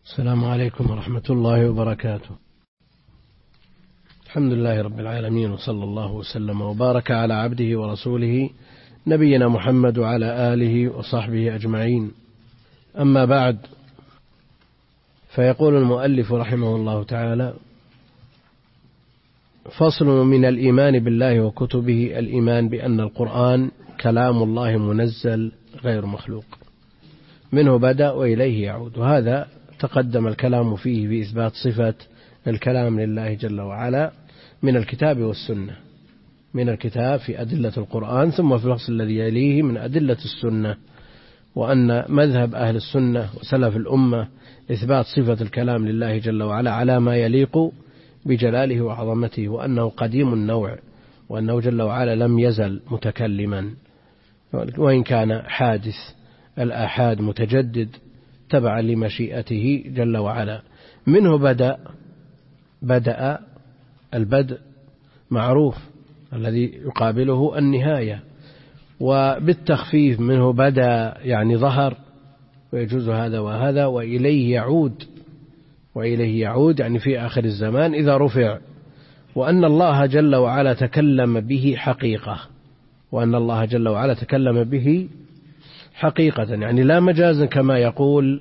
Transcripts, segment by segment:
السلام عليكم ورحمة الله وبركاته. الحمد لله رب العالمين، وصلى الله وسلم وبارك على عبده ورسوله نبينا محمد وعلى آله وصحبه أجمعين. أما بعد، فيقول المؤلف رحمه الله تعالى: فصل من الإيمان بالله وكتبه الإيمان بأن القرآن كلام الله منزل غير مخلوق، منه بدأ وإليه يعود. وهذا تقدم الكلام فيه بإثبات صفة الكلام لله جل وعلا من الكتاب والسنة، من الكتاب في أدلة القرآن، ثم في الفصل الذي يليه من أدلة السنة، وأن مذهب أهل السنة وسلف الأمة إثبات صفة الكلام لله جل وعلا على ما يليق بجلاله وعظمته، وأنه قديم النوع، وأنه جل وعلا لم يزل متكلما، وإن كان حادث الآحاد متجدد تبعا لمشيئته جل وعلا. منه بدأ البدء معروف الذي يقابله النهاية، وبالتخفيف منه بدأ يعني ظهر، ويجوز هذا وهذا. وإليه يعود يعني في آخر الزمان إذا رفع. وأن الله جل وعلا تكلم به حقيقة، يعني لا مجازا كما يقول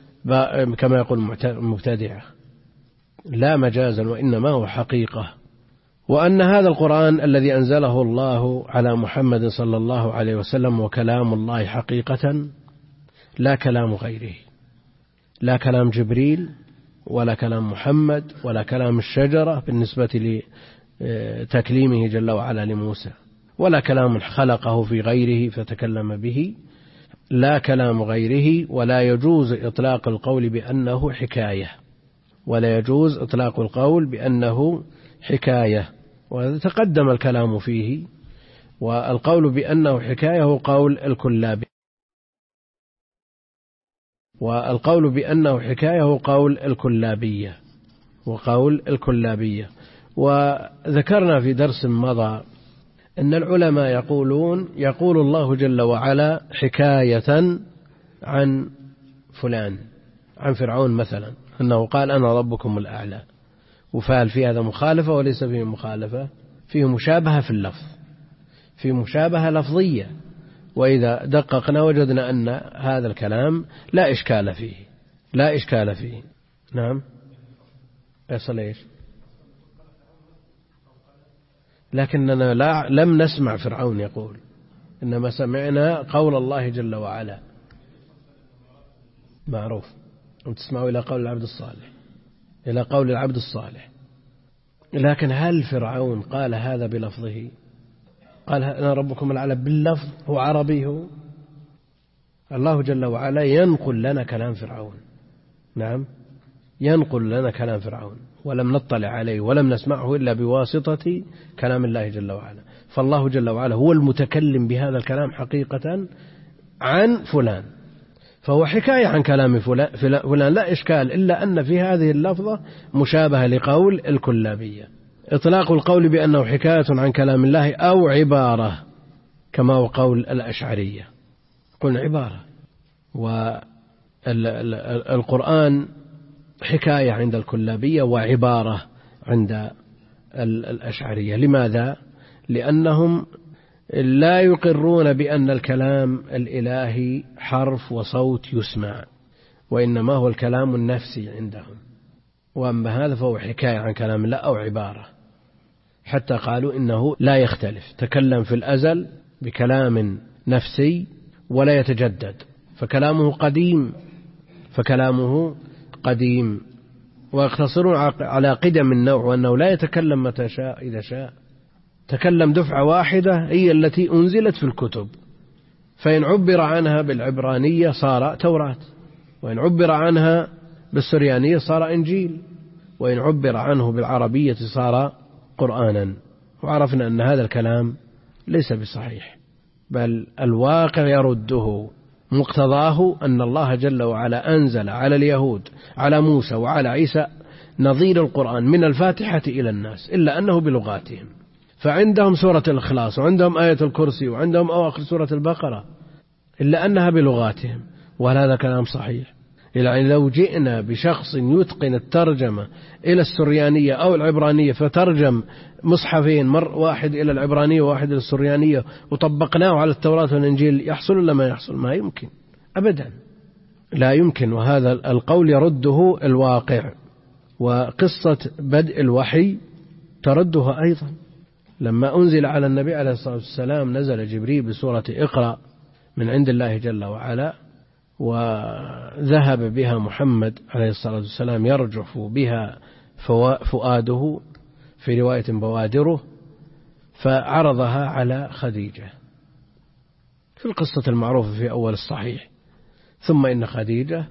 المبتدعة، لا مجازا، وإنما هو حقيقة. وأن هذا القرآن الذي أنزله الله على محمد صلى الله عليه وسلم وكلام الله حقيقة، لا كلام غيره، لا كلام جبريل ولا كلام محمد ولا كلام الشجرة بالنسبة لتكليمه جل وعلا لموسى، ولا كلام خلقه في غيره فتكلم به، لا كلام غيره. ولا يجوز إطلاق القول بأنه حكاية، وتقدم الكلام فيه. والقول بأنه حكاية هو قول الكلابية. وذكرنا في درس مضى أن العلماء يقول الله جل وعلا حكاية عن فلان، عن فرعون مثلا، أنه قال أنا ربكم الأعلى، وفعل في هذا مخالفة وليس فيه مخالفة، فيه مشابهة في اللفظ، فيه مشابهة لفظية. وإذا دققنا وجدنا أن هذا الكلام لا إشكال فيه. نعم، يصل إيش؟ لكننا لم نسمع فرعون يقول، إنما سمعنا قول الله جل وعلا معروف، وتسمعوا إلى قول العبد الصالح. لكن هل فرعون قال هذا بلفظه؟ قال أنا ربكم الأعلى باللفظ، هو عربي هو؟ الله جل وعلا ينقل لنا كلام فرعون، نعم، ينقل لنا كلام فرعون، ولم نطلع عليه ولم نسمعه إلا بواسطة كلام الله جل وعلا. فالله جل وعلا هو المتكلم بهذا الكلام حقيقة عن فلان، فهو حكاية عن كلام فلان لا إشكال، إلا أن في هذه اللفظة مشابهة لقول الكلابية. إطلاق القول بأنه حكاية عن كلام الله أو عبارة، كما هو قول الأشعرية، قلنا عبارة. والقرآن حكاية عند الكلابية وعبارة عند الأشعرية. لماذا؟ لأنهم لا يقرون بأن الكلام الإلهي حرف وصوت يسمع، وإنما هو الكلام النفسي عندهم. وأما هذا فهو حكاية عن كلام الله أو عبارة، حتى قالوا إنه لا يختلف، تكلم في الأزل بكلام نفسي ولا يتجدد، فكلامه قديم. ويقتصرون على قدم النوع، وأنه لا يتكلم متى شاء إذا شاء، تكلم دفعة واحدة هي التي أنزلت في الكتب، فإن عبر عنها بالعبرانية صار توراة، وإن عبر عنها بالسريانية صار إنجيل، وإن عبر عنه بالعربية صار قرآنا. وعرفنا أن هذا الكلام ليس بصحيح، بل الواقع يرده. مقتضاه أن الله جل وعلا أنزل على اليهود، على موسى وعلى عيسى، نظير القرآن من الفاتحة إلى الناس، إلا أنه بلغاتهم. فعندهم سورة الإخلاص، وعندهم آية الكرسي، وعندهم أواخر سورة البقرة، إلا أنها بلغاتهم، وهذا كلام صحيح. يعني لو جئنا بشخص يتقن الترجمة إلى السريانية أو العبرانية فترجم مصحفين، واحد إلى العبرانية وواحد إلى السريانية، وطبقناه على التوراة والإنجيل، يحصل ولا ما يحصل؟ ما يمكن أبدا، لا يمكن. وهذا القول يرده الواقع، وقصة بدء الوحي تردها أيضا. لما أنزل على النبي عليه الصلاة والسلام نزل جبريل بسورة اقرأ من عند الله جل وعلا، وذهب بها محمد عليه الصلاة والسلام يرجف بها فؤاده، في رواية بوادره، فعرضها على خديجة في القصة المعروفة في أول الصحيح. ثم إن خديجة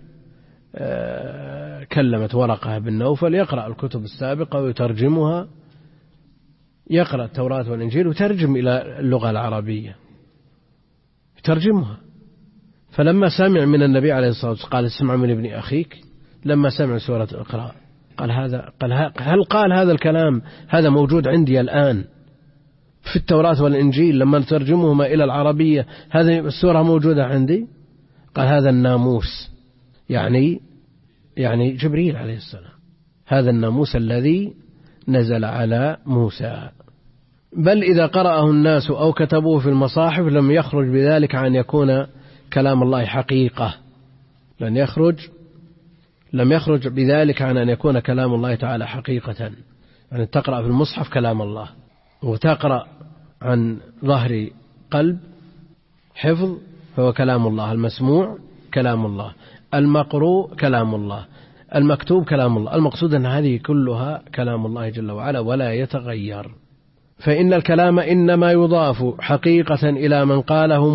كلمت ورقة بن نوفل يقرأ الكتب السابقة ويترجمها، يقرأ التوراة والإنجيل وترجم إلى اللغة العربية، يترجمها. فلما سمع من النبي عليه الصلاة والسلام قال اسمع من ابن أخيك، لما سمع سورة اقرأ قال هل قال هذا الكلام هذا موجود عندي الآن في التوراة والإنجيل لما نترجمهما إلى العربية هذه السورة موجودة عندي؟ قال هذا الناموس، يعني جبريل عليه السلام، هذا الناموس الذي نزل على موسى. بل إذا قرأه الناس أو كتبوه في المصاحف لم يخرج بذلك عن يكون كلام الله حقيقة، لم يخرج بذلك عن أن يكون كلام الله تعالى حقيقة. يعني تقرأ في المصحف كلام الله، وتقرأ عن ظهر قلب حفظ فهو كلام الله، المسموع كلام الله، المقروء كلام الله، المكتوب كلام الله. المقصود أن هذه كلها كلام الله جل وعلا ولا يتغير. فإن الكلام إنما يضاف حقيقة إلى من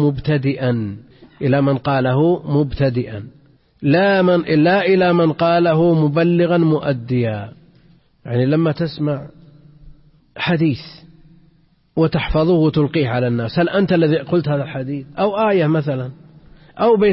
قاله مبتدئا لا إلى من قاله مبلغا مؤديا. يعني لما تسمع حديث وتحفظه وتلقيه على الناس، هل أنت الذي قلت هذا الحديث؟ أو آية مثلا، أو بيت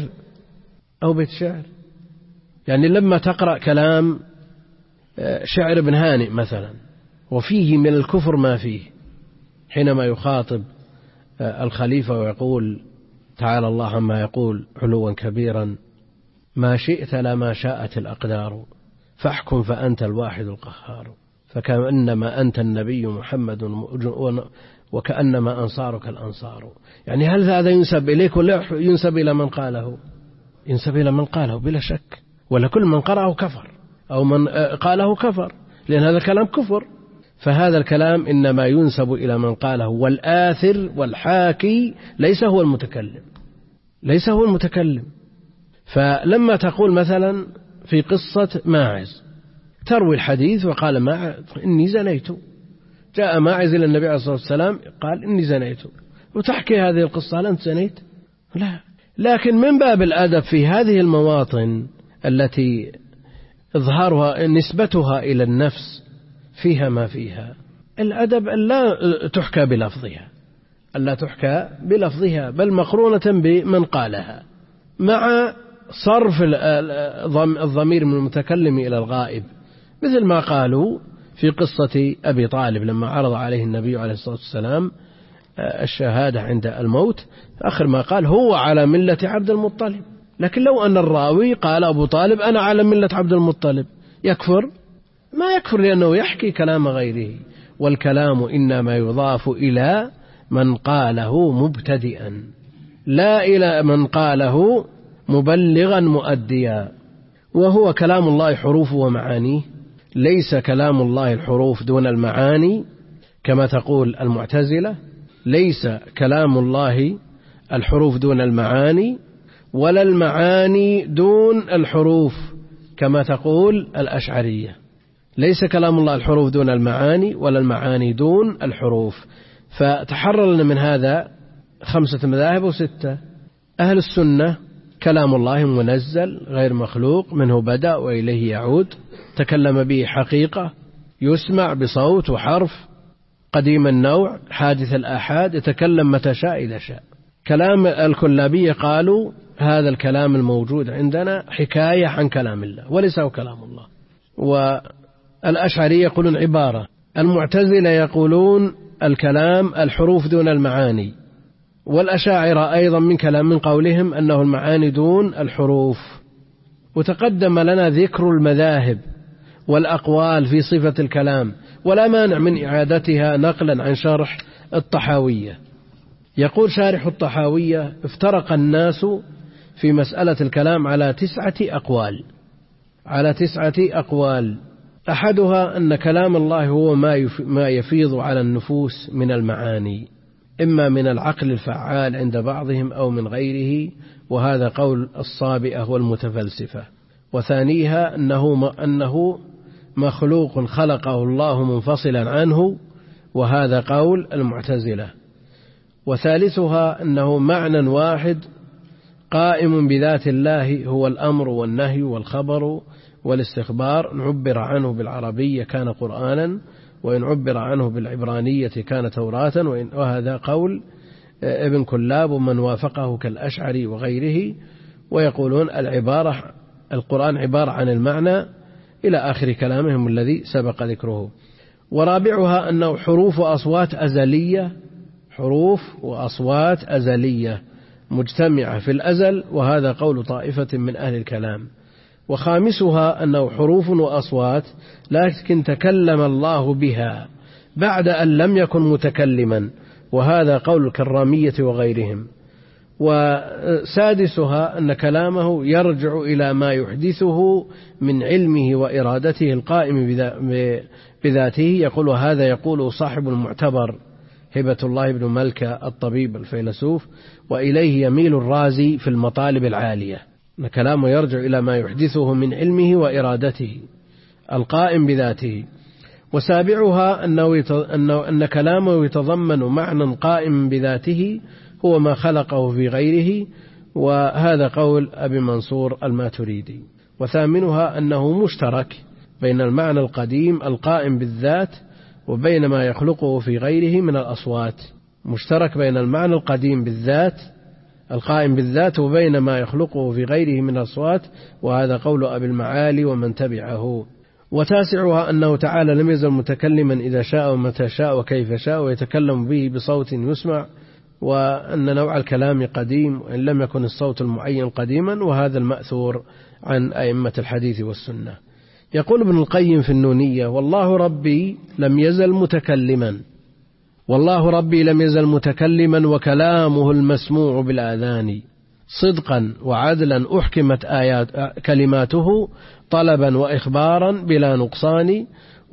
شعر. يعني لما تقرأ كلام شعر ابن هانئ مثلا وفيه من الكفر ما فيه، حينما يخاطب الخليفة ويقول تعالى الله عما يقول علوا كبيرا، ما شئت لما شاءت الأقدار، فاحكم فأنت الواحد القهار، فكأنما أنت النبي محمد وكأنما أنصارك الأنصار. يعني هل هذا ينسب إليك ولا ينسب إلى من قاله؟ ينسب إلى من قاله بلا شك، ولا كل من قرأه كفر أو من قاله كفر، لأن هذا كلام كفر. فهذا الكلام إنما ينسب إلى من قاله، والآثر والحاكي ليس هو المتكلم. فلما تقول مثلا في قصة ماعز، تروي الحديث وقال ماعز إني زنيت، جاء ماعز إلى النبي عليه الصلاة والسلام قال إني زنيت، وتحكي هذه القصة هل أنت زنيت؟ لا. لكن من باب الأدب في هذه المواطن التي إظهارها نسبتها إلى النفس فيها ما فيها، الأدب ألا تحكى بلفظها بل مقرونة بمن قالها، مع صرف الضمير من المتكلم إلى الغائب، مثل ما قالوا في قصة أبي طالب لما عرض عليه النبي عليه الصلاة والسلام الشهادة عند الموت، آخر ما قال هو على ملة عبد المطلب. لكن لو أن الراوي قال أبو طالب أنا على ملة عبد المطلب، يكفر؟ ما يكفر، لأنه يحكي كلام غيره. والكلام إنما يضاف إلى من قاله مبتدئا لا إلى من قاله مبلغا مؤديا. وهو كلام الله حروف ومعانيه، ليس كلام الله الحروف دون المعاني كما تقول المعتزلة، ليس كلام الله الحروف دون المعاني، ولا المعاني دون الحروف كما تقول الأشعرية. ليس كلام الله الحروف دون المعاني ولا المعاني دون الحروف. فتحرر لنا من هذا 5 مذاهب و6. أهل السنة كلام الله منزل غير مخلوق، منه بدأ وإليه يعود، تكلم به حقيقة، يسمع بصوت وحرف، قديم النوع، حادث الآحاد، يتكلم متى شاء إذا شاء. كلام الكلابية قالوا هذا الكلام الموجود عندنا حكاية عن كلام الله وليس هو كلام الله. والأشعرية يقولون عبارة، المعتزلة يقولون الكلام الحروف دون المعاني، والأشاعرة أيضا من قولهم أنه المعاني دون الحروف. وتقدم لنا ذكر المذاهب والأقوال في صفة الكلام، ولا مانع من إعادتها نقلا عن شرح الطحاوية. يقول شارح الطحاوية: افترق الناس في مسألة الكلام على 9 أقوال، على 9 أقوال. أحدها أن كلام الله هو ما يفيض على النفوس من المعاني، إما من العقل الفعال عند بعضهم أو من غيره، وهذا قول الصابئة والمتفلسفة. وثانيها أنه مخلوق خلقه الله منفصلا عنه، وهذا قول المعتزلة. وثالثها أنه معنى واحد قائم بذات الله، هو الأمر والنهي والخبر والاستخبار، إن عبر عنه بالعربية كان قرآنا، وإن عبر عنه بالعبرانية كان توراة. وهذا قول ابن كلاب ومن وافقه كالأشعري وغيره، ويقولون القرآن عبارة عن المعنى إلى آخر كلامهم الذي سبق ذكره. ورابعها أنه حروف وأصوات أزلية، حروف وأصوات أزلية مجتمعة في الأزل، وهذا قول طائفة من أهل الكلام. وخامسها أنه حروف وأصوات لكن تكلم الله بها بعد أن لم يكن متكلما، وهذا قول الكرامية وغيرهم. وسادسها أن كلامه يرجع إلى ما يحدثه من علمه وإرادته القائم بذاته. يقول هذا يقول صاحب المعتبر هبة الله بن ملكة الطبيب الفيلسوف، وإليه يميل الرازي في المطالب العالية، أن كلامه يرجع إلى ما يحدثه من علمه وإرادته القائم بذاته. وسابعها أن كلامه يتضمن معنى قائم بذاته هو ما خلقه في غيره، وهذا قول أبي منصور الماتريدي. وثامنها أنه مشترك بين المعنى القديم القائم بالذات وبين ما يخلقه في غيره من الأصوات، مشترك بين المعنى القديم بالذات القائم بالذات وبين ما يخلقه في غيره من الأصوات، وهذا قول أبي المعالي ومن تبعه. وتاسعها أنه تعالى لم يزل متكلما إذا شاء ومتى شاء وكيف شاء، ويتكلم به بصوت يسمع، وأن نوع الكلام قديم وإن لم يكن الصوت المعين قديما، وهذا المأثور عن أئمة الحديث والسنة. يقول ابن القيم في النونية: والله ربي لم يزل متكلما، والله ربي لم يزل متكلما، وكلامه المسموع بالآذان صدقا وعدلا أحكمت كلماته طلبا وإخبارا بلا نقصان،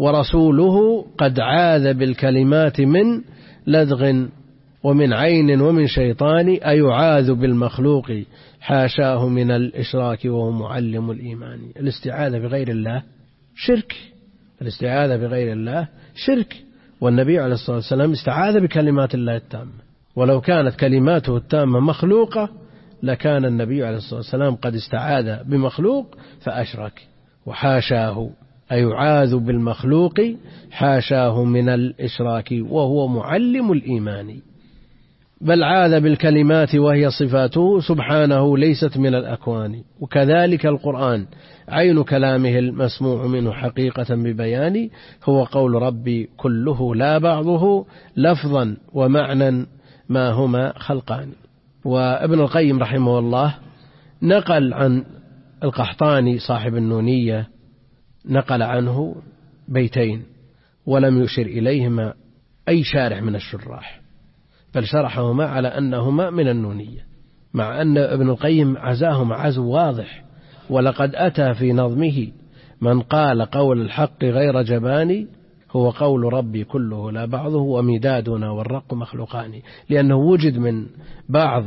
ورسوله قد عاذ بالكلمات من لدغ ومن عين ومن شيطان، أيعاذ بالمخلوق حاشاه من الإشراك وهو معلم الإيمان. الاستعاذة بغير الله شرك، الاستعاذة بغير الله شرك، والنبي عليه الصلاة والسلام استعاذ بكلمات الله التامة، ولو كانت كلماته التامة مخلوقة لكان النبي عليه الصلاة والسلام قد استعاذ بمخلوق فأشرك. وحاشاه أيعاذ بالمخلوق حاشاه من الإشراك وهو معلم الإيمان، بل عاذ بالكلمات وهي صفاته سبحانه ليست من الأكوان. وكذلك القرآن عين كلامه المسموع منه حقيقة ببيان، هو قول ربي كله لا بعضه لفظا ومعنى ما هما خلقان. وابن القيم رحمه الله نقل عن القحطاني صاحب النونية، نقل عنه بيتين ولم يشر إليهما أي شارح من الشراح، بل شرحهما على أنهما من النونية، مع أن ابن القيم عزاهما عزو واضح: ولقد أتى في نظمه من قال قول الحق غير جباني هو قول ربي كله لا بعضه ومدادنا والرق مخلوقان. لأنه وجد من بعض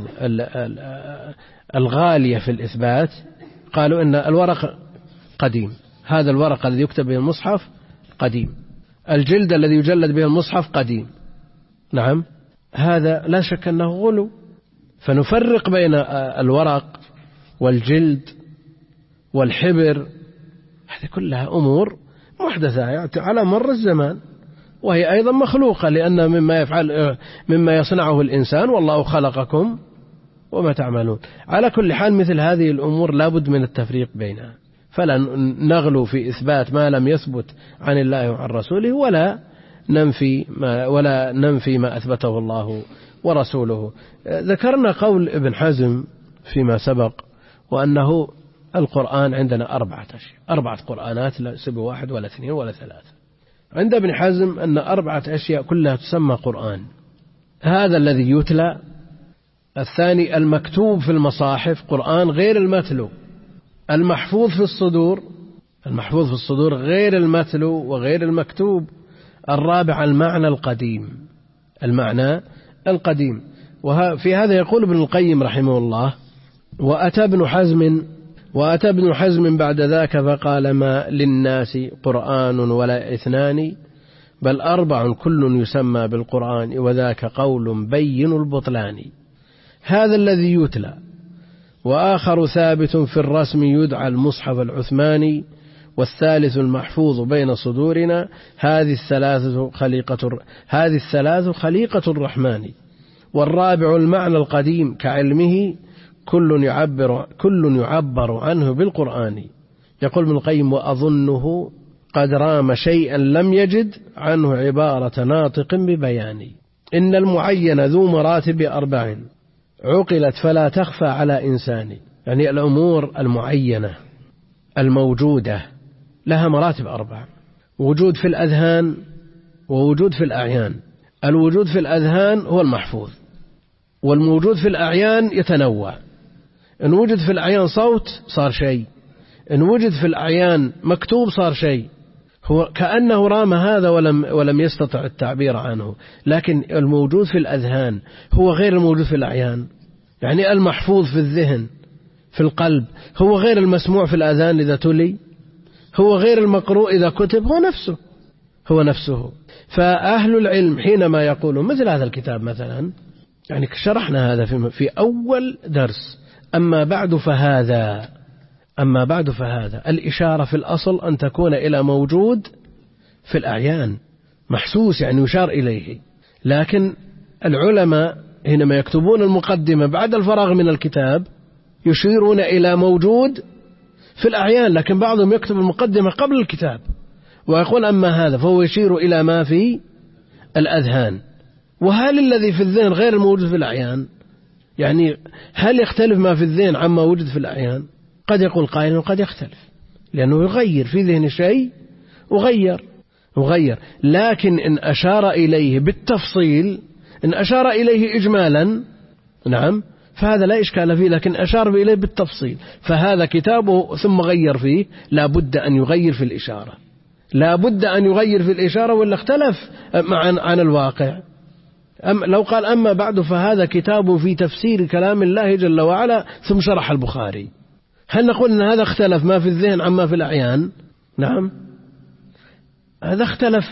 الغالية في الإثبات قالوا إن الورق قديم، هذا الورق الذي يكتب به المصحف قديم، الجلد الذي يجلد به المصحف قديم. نعم، هذا لا شك أنه غلو. فنفرق بين الورق والجلد والحبر، هذه كلها أمور محدثة على مر الزمان، وهي أيضا مخلوقة، لأن مما يصنعه الإنسان، والله خلقكم وما تعملون. على كل حال مثل هذه الأمور لابد من التفريق بينها، فلا نغلو في إثبات ما لم يثبت عن الله وعن رسوله، ولا ننفي ما أثبته الله ورسوله. ذكرنا قول ابن حزم فيما سبق، وأنه القرآن عندنا 4 أشياء، 4 قرآنات، لا سبوا 1 ولا 2 ولا 3. عند ابن حزم أن 4 أشياء كلها تسمى قرآن. هذا الذي يتلى. الثاني المكتوب في المصاحف قرآن غير المتلو. المحفوظ في الصدور غير المتلو وغير المكتوب. الرابع المعنى القديم. وفي هذا يقول ابن القيم رحمه الله: وأتى ابن حزم بعد ذاك فقال: ما للناس قرآن ولا 2 بل 4 كل يسمى بالقرآن وذاك قول بين البطلان. هذا الذي يتلى. وآخر ثابت في الرسم يدعى المصحف العثماني. والثالث المحفوظ بين صدورنا. هذه الثلاث خليقة الرحمن. والرابع المعنى القديم كعلمه كل يعبر عنه بالقرآن. يقول ابن القيم: وأظنه قد رام شيئا لم يجد عنه عبارة ناطق ببيان. إن المعين ذو مراتب 4 عقلت فلا تخفى على إنسان. يعني الأمور المعينة الموجودة لها مراتب 4: وجود في الأذهان ووجود في الأعيان. الوجود في الأذهان هو المحفوظ، والموجود في الأعيان يتنوع. إن وجد في الأعيان صوت صار شيء، إن وجد في الأعيان مكتوب صار شيء. هو كأنه رام هذا ولم يستطع التعبير عنه. لكن الموجود في الأذهان هو غير الموجود في الأعيان. يعني المحفوظ في الذهن في القلب هو غير المسموع في الأذان إذا تلي، هو غير المقروء إذا كتب، هو نفسه. فأهل العلم حينما يقولون مثل هذا الكتاب مثلا، يعني شرحنا هذا في أول درس: أما بعد فهذا الإشارة في الأصل أن تكون إلى موجود في الأعيان محسوس، يعني يشار إليه. لكن العلماء حينما يكتبون المقدمة بعد الفراغ من الكتاب يشيرون إلى موجود في الأعيان، لكن بعضهم يكتب المقدمة قبل الكتاب ويقول أما هذا فهو يشير إلى ما في الأذهان. وهل الذي في الذهن غير الموجود في الأعيان؟ يعني هل يختلف ما في الذهن عما وجد في الأعيان؟ قد يقول قائل قد يختلف، لأنه يغير في ذهن شيء وغير. لكن إن أشار إليه بالتفصيل، إن أشار إليه إجمالا، نعم، فهذا لا إشكال فيه. لكن أشار إليه بالتفصيل فهذا كتابه ثم غير فيه، لا بد أن يغير في الإشارة، ولا اختلف عن الواقع. لو قال أما بعد فهذا كتاب في تفسير كلام الله جل وعلا ثم شرح البخاري، هل نقول أن هذا اختلف ما في الذهن عما في الأعيان؟ نعم، هذا اختلف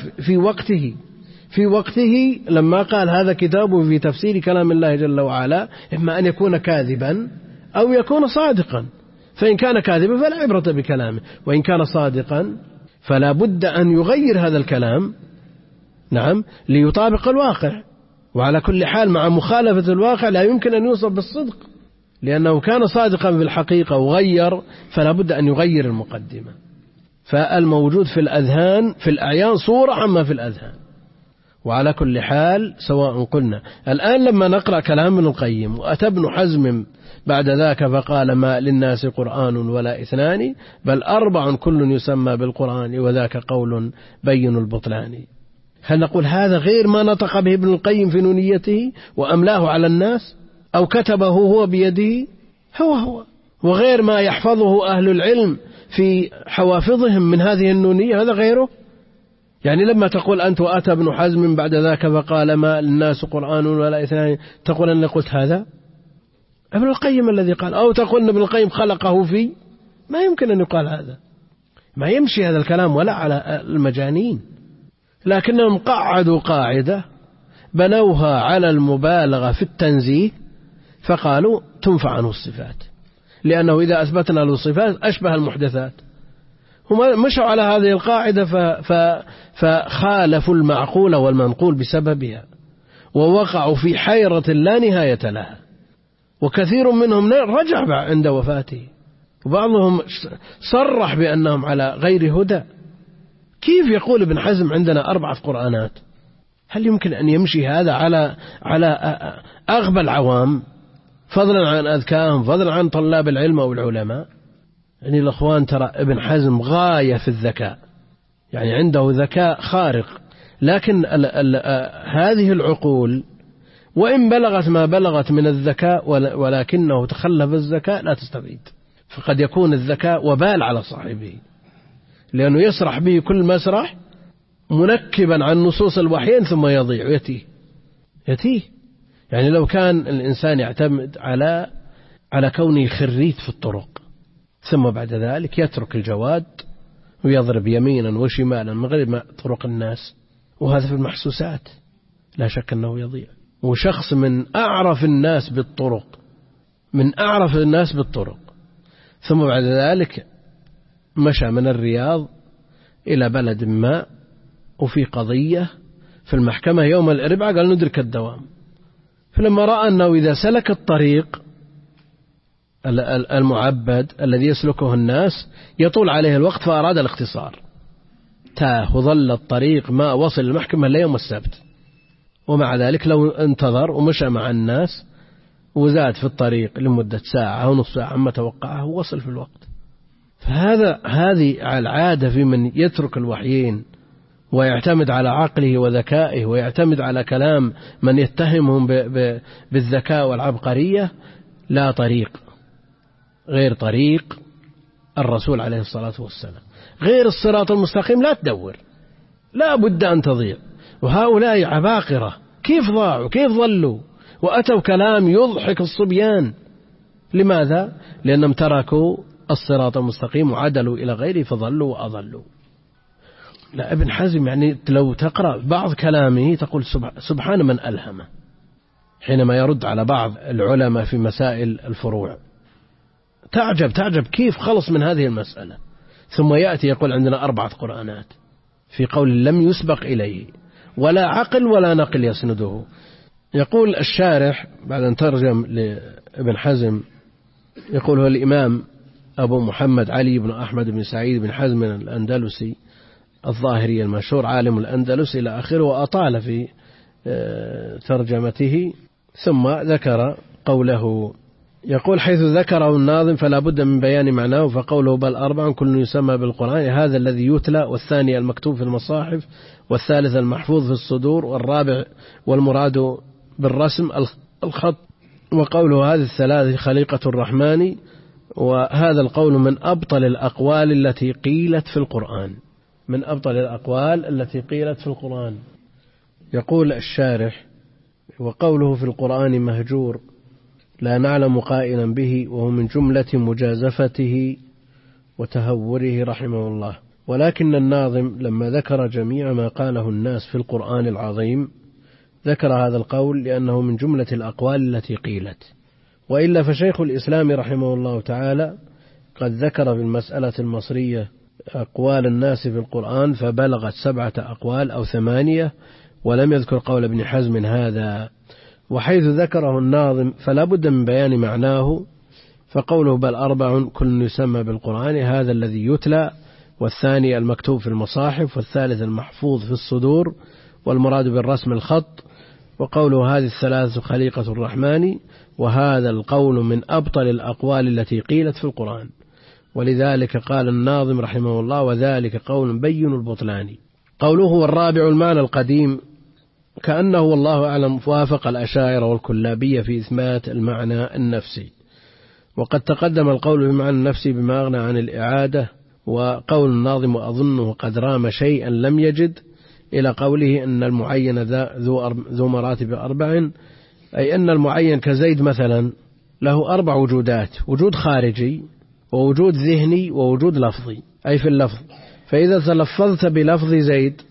في وقته لما قال هذا كتاب في تفسير كلام الله جل وعلا، إما أن يكون كاذبا أو يكون صادقا. فإن كان كاذبا فلا عبرة بكلامه، وإن كان صادقا فلا بد أن يغير هذا الكلام، نعم، ليطابق الواقع. وعلى كل حال مع مخالفة الواقع لا يمكن أن يوصف بالصدق، لأنه كان صادقا في الحقيقة وغير، فلا بد أن يغير المقدمة. فالموجود في الأذهان في الأعيان صورة عما في الأذهان. وعلى كل حال سواء قلنا الآن لما نقرأ كلام ابن القيم: وأتى ابن حزم بعد ذاك فقال: ما للناس قرآن ولا 2 بل 4 كل يسمى بالقرآن وذاك قول بين البطلان. هل نقول هذا غير ما نطق به ابن القيم في نونيته وأملاه على الناس، أو كتبه هو بيده هو وغير ما يحفظه أهل العلم في حوافظهم من هذه النونية؟ هذا غيره. يعني لما تقول أنت وأتى ابن حزم بعد ذاك فقال: ما للناس قرآن ولا 2 تقول أن قلت هذا ابن القيم الذي قال، أو تقول أن ابن القيم خلقه في، ما يمكن أن يقال هذا، ما يمشي هذا الكلام ولا على المجانين. لكنهم قعدوا قاعدة بنوها على المبالغة في التنزيه، فقالوا تنفع عنه الصفات، لأنه إذا أثبتنا له الصفات أشبه المحدثات. هم مشوا على هذه القاعدة فخالفوا المعقول والمنقول بسببها، ووقعوا في حيرة لا نهاية لها. وكثير منهم رجع عند وفاته، وبعضهم صرح بأنهم على غير هدى. كيف يقول ابن حزم عندنا 4 قرآنات؟ هل يمكن أن يمشي هذا على أغبى العوام، فضلا عن أذكاهم، فضلا عن طلاب العلم أو العلماء؟ يعني الأخوان ترى ابن حزم غاية في الذكاء، يعني عنده ذكاء خارق، لكن هذه العقول وإن بلغت ما بلغت من الذكاء ولكنه تخلف الذكاء لا تستفيد، فقد يكون الذكاء وبال على صاحبه، لأنه يسرح به كل مسرح منكبا عن نصوص الوحيين ثم يضيع يتيه. يعني لو كان الإنسان يعتمد على كونه خريت في الطرق، ثم بعد ذلك يترك الجواد ويضرب يمينا وشمالا من غير ما طرق الناس، وهذا في المحسوسات لا شك أنه يضيع. وشخص من أعرف الناس بالطرق ثم بعد ذلك مشى من الرياض إلى بلد ما، وفي قضية في المحكمة يوم الأربعاء قال ندرك الدوام، فلما رأى أنه إذا سلك الطريق المعبد الذي يسلكه الناس يطول عليه الوقت فأراد الاختصار، تاه وظل الطريق ما وصل المحكمة إلا يوم السبت، ومع ذلك لو انتظر ومشى مع الناس وزاد في الطريق لمدة ساعة أو نصف ساعة عما توقعه ووصل في الوقت. هذه العادة في من يترك الوحيين ويعتمد على عقله وذكائه ويعتمد على كلام من يتهمهم بالذكاء والعبقرية، لا طريق غير طريق الرسول عليه الصلاة والسلام، غير الصراط المستقيم لا تدور، لا بد أن تضيع. وهؤلاء عباقرة كيف ضاعوا كيف ظلوا وأتوا كلام يضحك الصبيان. لماذا؟ لأنهم تركوا الصراط المستقيم وعدلوا إلى غيره فضلوا وأضلوا. لا، ابن حزم يعني لو تقرأ بعض كلامه تقول سبحان من ألهمه حينما يرد على بعض العلماء في مسائل الفروع، تعجب كيف خلص من هذه المسألة، ثم يأتي يقول عندنا 4 قرآنات في قول لم يسبق إليه ولا عقل ولا نقل يسنده. يقول الشارح بعد أن ترجم لابن حزم، يقول هو الإمام أبو محمد علي بن أحمد بن سعيد بن حزم الأندلسي الظاهري المشهور عالم الأندلس إلى آخره، وأطال في ترجمته. ثم ذكر قوله، يقول حيث ذكره الناظم فلا بد من بيان معناه، فقوله بل 4 كل يسمى بالقرآن، هذا الذي يتلى، والثاني المكتوب في المصاحف، والثالث المحفوظ في الصدور، والرابع والمراد بالرسم الخط، وقوله هذه الثلاث خليقة الرحمن. وهذا القول من أبطل الأقوال التي قيلت في القرآن، من أبطل الأقوال التي قيلت في القرآن. يقول الشارح وقوله في القرآن مهجور لا نعلم قائلا به، وهو من جملة مجازفته وتهوره رحمه الله. ولكن الناظم لما ذكر جميع ما قاله الناس في القرآن العظيم ذكر هذا القول لأنه من جملة الأقوال التي قيلت، وإلا فشيخ الإسلام رحمه الله تعالى قد ذكر في المسألة المصرية أقوال الناس في القرآن فبلغت 7 أقوال أو 8، ولم يذكر قول ابن حزم هذا. وحيث ذكره الناظم فلا بد من بيان معناه، فقوله بل 4 كل يسمى بالقرآن، هذا الذي يتلى، والثاني المكتوب في المصاحف، والثالث المحفوظ في الصدور، والمراد بالرسم الخط، وقوله هذه الثلاث خليقة الرحمن. وهذا القول من أبطل الأقوال التي قيلت في القرآن، ولذلك قال الناظم رحمه الله وذلك قول بين البطلان. قوله والرابع المعنى القديم كأنه والله أعلم وافق الأشاعرة والكلابية في إثبات المعنى النفسي، وقد تقدم القول بالمعنى النفسي بما أغنى عن الإعادة. وقول الناظم وأظنه قد رام شيئا لم يجد إلى قوله أن المعين ذو مراتب 4، أي أن المعين كزيد مثلا له 4 وجودات، وجود خارجي ووجود ذهني ووجود لفظي، أي في اللفظ، فإذا تلفظت بلفظ زيد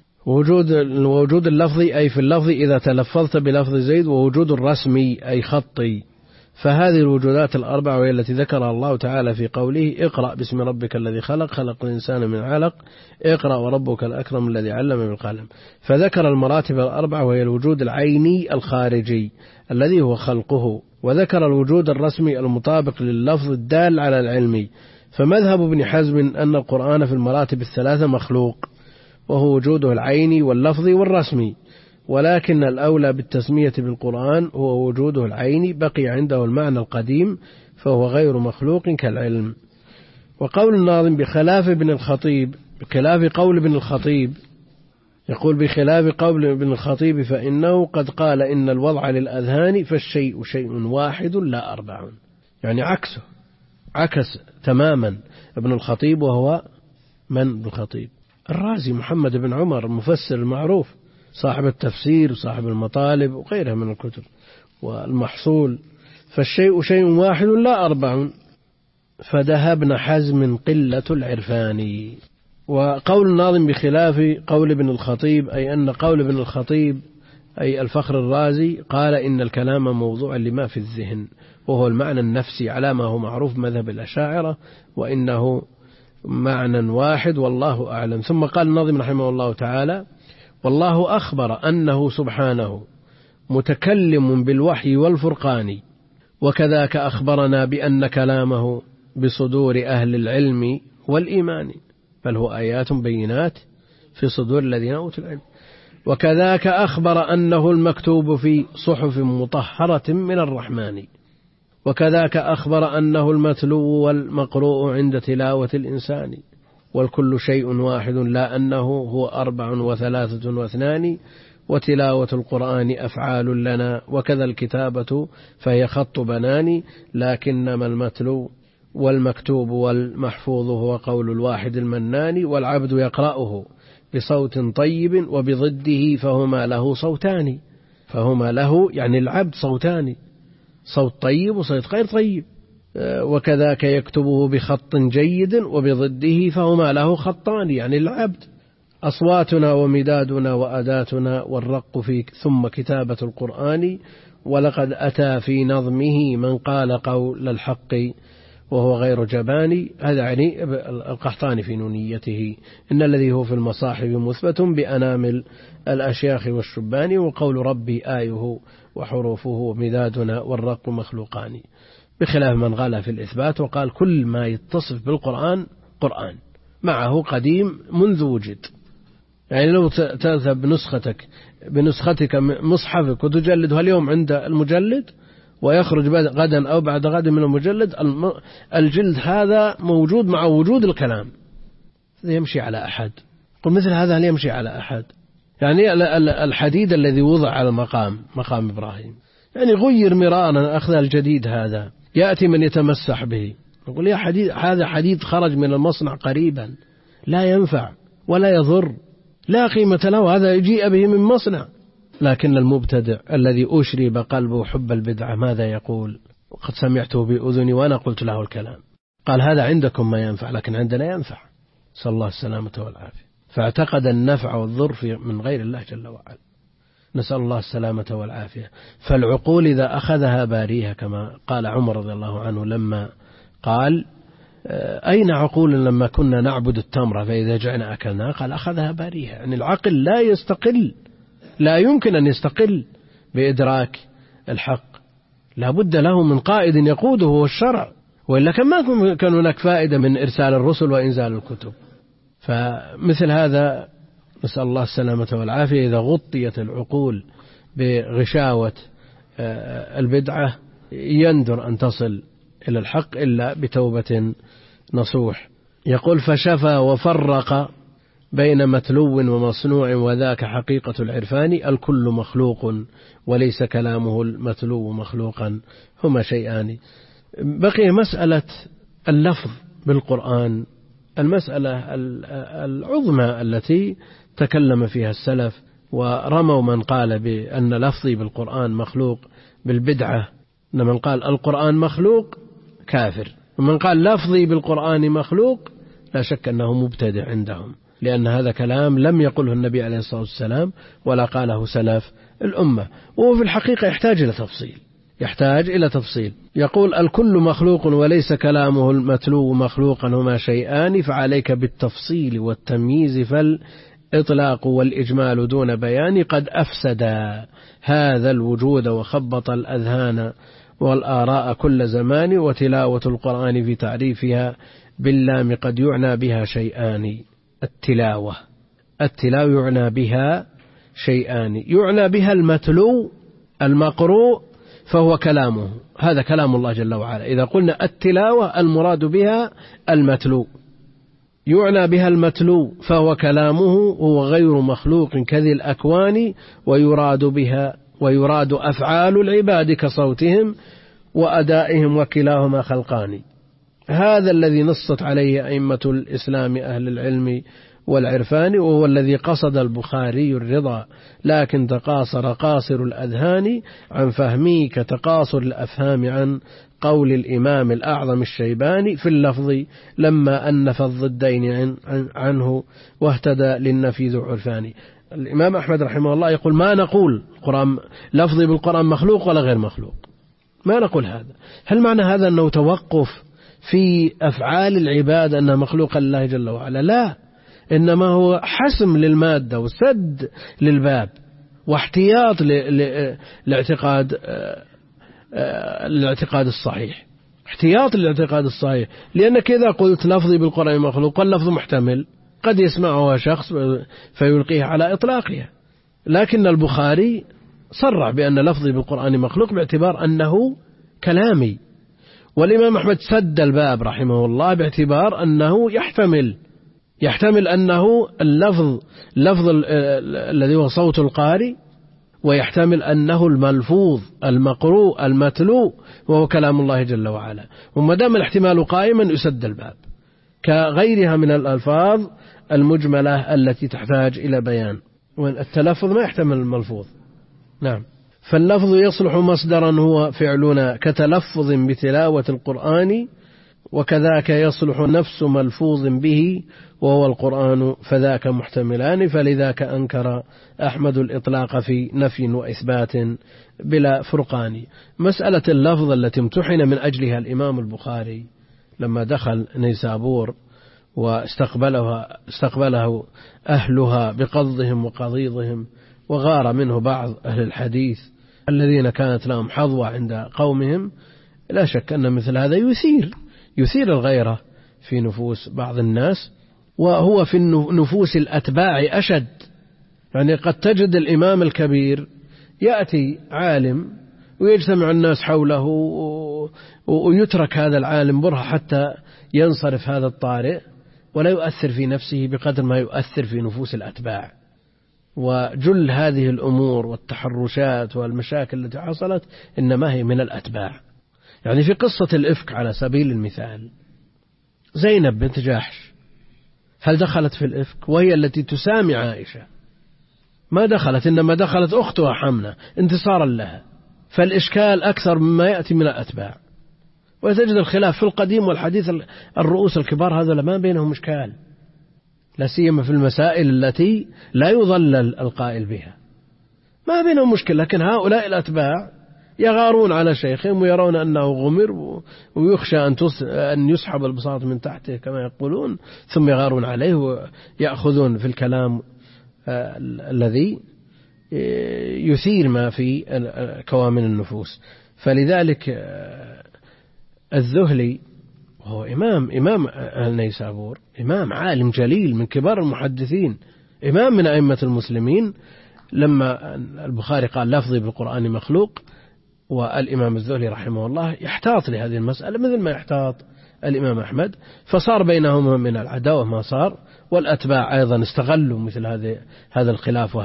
ووجود اللفظي أي في اللفظ إذا تلفظت بلفظ زيد، ووجود الرسمي أي خطي. فهذه الوجودات 4 وهي التي ذكرها الله تعالى في قوله اقرأ باسم ربك الذي خلق الإنسان من علق، اقرأ وربك الأكرم الذي علم بالقلم. فذكر المراتب 4 وهي الوجود العيني الخارجي الذي هو خلقه، وذكر الوجود الرسمي المطابق لللفظ الدال على العلمي. فمذهب ابن حزم أن القرآن في المراتب 3 مخلوق، وهو وجوده العيني واللفظي والرسمي، ولكن الأولى بالتسمية بالقرآن هو وجوده العيني، بقي عنده المعنى القديم فهو غير مخلوق كالعلم. وقول الناظم بخلاف ابن الخطيب، بخلاف قول ابن الخطيب، يقول بخلاف قول ابن الخطيب فإنه قد قال إن الوضع للأذهان فالشيء شيء واحد لا أربع. يعني عكس تماما ابن الخطيب. وهو من ابن الخطيب؟ الرازي محمد بن عمر المفسر المعروف صاحب التفسير وصاحب المطالب وغيرها من الكتب والمحصول. فالشيء شيء واحد لا أربع فدها ابن حزم قلة العرفان. وقول الناظم بخلاف قول ابن الخطيب أي أن قول ابن الخطيب أي الفخر الرازي قال إن الكلام موضوع لما في الذهن، وهو المعنى النفسي على ما هو معروف مذهب الأشاعرة، وإنه معنى واحد والله أعلم. ثم قال الناظم رحمه الله تعالى: والله أخبر أنه سبحانه متكلم بالوحي والفرقان، وكذاك أخبرنا بأن كلامه بصدور أهل العلم والإيمان، بل هو آيات بينات في صدور الذين أوتوا العلم. وكذاك أخبر أنه المكتوب في صحف مطهرة من الرحمن، وكذاك أخبر أنه المتلو والمقروء عند تلاوة الإنسان، والكل شيء واحد لا أنه هو 4 و3 و2، وتلاوة القرآن أفعال لنا، وكذا الكتابة فهي خط بنان، لكنما المتلو والمكتوب والمحفوظ هو قول الواحد المنان، والعبد يقرأه بصوت طيب وبضده فهما له صوتان. فهما له يعني العبد صوتان، صوت طيب وصوت غير طيب. وكذاك يكتبه بخط جيد وبضده فهما له خطان، يعني العبد. أصواتنا ومدادنا وأداتنا والرق في ثم كتابة القرآن، ولقد أتى في نظمه من قال قول الحق وهو غير جبان. هذا يعني القحطاني في نونيته: إن الذي هو في المصاحف مثبت بأنامل الأشياخ والشبان، وقول ربي آيه وحروفه مدادنا والرق مخلوقان. بخلاف من غلا في الإثبات وقال كل ما يتصف بالقرآن قرآن معه قديم منذ وجد. يعني لو تذهب بنسختك مصحفك وتجلدها اليوم عند المجلد ويخرج غدا أو بعد غد من المجلد، الجلد هذا موجود مع وجود الكلام، يمشي على أحد. قل مثل هذا هل يمشي على أحد؟ يعني الحديد الذي وضع على مقام إبراهيم يعني غير مرارا، أخذ الجديد هذا يأتي من يتمسح به يقول يا حديد، هذا حديد خرج من المصنع قريبا لا ينفع ولا يضر لا قيمة له، هذا يجيء به من مصنع. لكن المبتدع الذي أشرب قلبه حب البدعة ماذا يقول؟ وقد سمعته بأذني وأنا قلت له الكلام. قال هذا عندكم ما ينفع لكن عندنا ينفع، صلى الله السلامة والعافية. فاعتقد النفع والضر من غير الله جل وعلا، نسأل الله السلامة والعافية. فالعقول إذا أخذها باريها كما قال عمر رضي الله عنه لما قال أين عقول لما كنا نعبد التمر فإذا جعنا أكلنا، قال أخذها باريها. يعني العقل لا يستقل، لا يمكن أن يستقل بإدراك الحق، لا بد له من قائد يقوده هو الشرع، وإلا كان هناك فائدة من إرسال الرسل وإنزال الكتب. فمثل هذا نسأل الله السلامة والعافية إذا غطيت العقول بغشاوة البدعة يندر أن تصل إلى الحق إلا بتوبة نصوح. يقول فشفى وفرق بين متلو ومصنوع وذاك حقيقة العرفان، الكل مخلوق وليس كلامه المتلو مخلوقا، هما شيئان. بقي مسألة اللفظ بالقرآن، المسألة العظمى التي تكلم فيها السلف ورموا من قال بأن لفظي بالقرآن مخلوق بالبدعة، أن من قال القرآن مخلوق كافر، ومن قال لفظي بالقرآن مخلوق لا شك أنه مبتدع عندهم، لأن هذا كلام لم يقله النبي عليه الصلاة والسلام ولا قاله سلف الأمة، وهو في الحقيقة يحتاج إلى تفصيل. يقول الكل مخلوق وليس كلامه المتلو مخلوقا، هما شيئان، فعليك بالتفصيل والتمييز، فالإطلاق والإجمال دون بيان قد أفسد هذا الوجود وخبط الأذهان والآراء كل زمان، وتلاوة القرآن في تعريفها باللام قد يعنى بها شيئان. التلاوة يعنى بها شيئان، يعنى بها المتلو المقروء فهو كلامه، هذا كلام الله جل وعلا. إذا قلنا التلاوة المراد بها المتلو، يعنى بها المتلو، فهو كلامه وهو غير مخلوق كذي الأكوان، ويراد أفعال العباد كصوتهم وأدائهم وكلاهما خلقان. هذا الذي نصت عليه أئمة الإسلام أهل العلم والعرفان، وهو الذي قصد البخاري الرضا، لكن تقاصر قاصر الأذهان عن فهمه كتقاصر الأفهام عن قول الإمام الأعظم الشيباني في اللفظ لما أنف الضدين عنه واهتدى للنفي ذو عرفان. الإمام أحمد رحمه الله يقول ما نقول القرآن لفظي بالقرآن مخلوق ولا غير مخلوق، ما نقول هذا. هل معنى هذا أنه توقف في أفعال العباد أنها مخلوقة لله جل وعلا؟ لا، إنما هو حسم للمادة وسد للباب واحتياط الاعتقاد الصحيح، احتياط للاعتقاد الصحيح. لأنك إذا قلت لفظي بالقرآن مخلوق، واللفظ محتمل، قد يسمعها شخص فيلقيه على إطلاقها، لكن البخاري صرح بأن لفظي بالقرآن مخلوق باعتبار أنه كلامي، والإمام أحمد سد الباب رحمه الله باعتبار أنه يحتمل أنه اللفظ الذي هو صوت القارئ، ويحتمل أنه الملفوظ المقروء المتلو وهو كلام الله جل وعلا. وما دام الاحتمال قائما يسد الباب، كغيرها من الألفاظ المجملة التي تحتاج إلى بيان، والتلفظ ما يحتمل الملفوظ. نعم. فاللفظ يصلح مصدرا هو فعلنا كتلفظ بتلاوة القرآن، وكذاك يصلح نفس ملفوظ به وهو القرآن، فذاك محتملان. فلذاك أنكر أحمد الإطلاق في نفي وإثبات بلا فرقان. مسألة اللفظ التي امتحن من أجلها الإمام البخاري لما دخل نيسابور واستقبله أهلها بقضهم وقضيضهم، وغار منه بعض أهل الحديث الذين كانت لهم حظوة عند قومهم، لا شك أن مثل هذا يثير الغيرة في نفوس بعض الناس، وهو في نفوس الأتباع أشد. يعني قد تجد الإمام الكبير يأتي عالم ويجتمع الناس حوله ويترك هذا العالم برهة حتى ينصرف هذا الطارئ، ولا يؤثر في نفسه بقدر ما يؤثر في نفوس الأتباع. وجل هذه الأمور والتحرشات والمشاكل التي حصلت إنما هي من الأتباع. يعني في قصة الإفك على سبيل المثال، زينب بنت جحش هل دخلت في الإفك؟ وهي التي تسامع عائشة، ما دخلت، إنما دخلت أختها حمنة انتصارا لها. فالإشكال أكثر مما يأتي من الأتباع. وتجد الخلاف في القديم والحديث، الرؤوس الكبار هذا ما بينهم إشكال، لا سيما في المسائل التي لا يضلل القائل بها، ما بينهم مشكلة. لكن هؤلاء الأتباع يغارون على شيخهم ويرون أنه غمر ويخشى أن يسحب البساط من تحته كما يقولون، ثم يغارون عليه ويأخذون في الكلام الذي يثير ما في كوامن النفوس. فلذلك الذهلي وهو إمام النيسابور، إمام عالم جليل من كبار المحدثين، إمام من أئمة المسلمين، لما البخاري قال لفظي بالقرآن مخلوق، والإمام الذهلي رحمه الله يحتاط لهذه المسألة مثل ما يحتاط الإمام أحمد، فصار بينهما من العداوة ما صار. والأتباع أيضا استغلوا مثل هذا الخلاف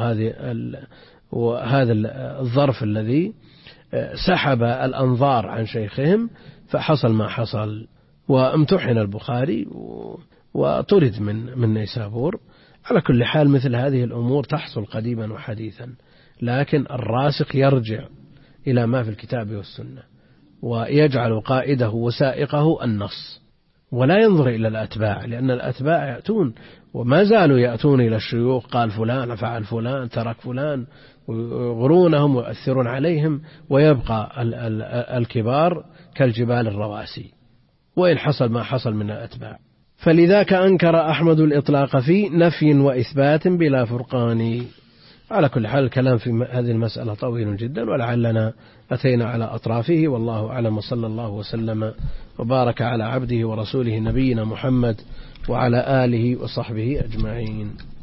وهذا الظرف الذي سحب الأنظار عن شيخهم، فحصل ما حصل، وامتحن البخاري وطرد من نيسابور. على كل حال مثل هذه الأمور تحصل قديما وحديثا، لكن الراسخ يرجع إلى ما في الكتاب والسنة، ويجعل قائده وسائقه النص، ولا ينظر إلى الأتباع، لأن الأتباع يأتون وما زالوا يأتون إلى الشيوخ، قال فلان فعل فلان ترك فلان، ويغرونهم ويؤثرون عليهم، ويبقى الكبار كالجبال الرواسي، وإن حصل ما حصل من الأتباع. فلذاك أنكر أحمد الإطلاق في نفي وإثبات بلا فرقان. على كل حال الكلام في هذه المسألة طويل جدا، ولعلنا أتينا على أطرافه، والله أعلم، وصلى الله وسلم وبارك على عبده ورسوله نبينا محمد وعلى آله وصحبه أجمعين.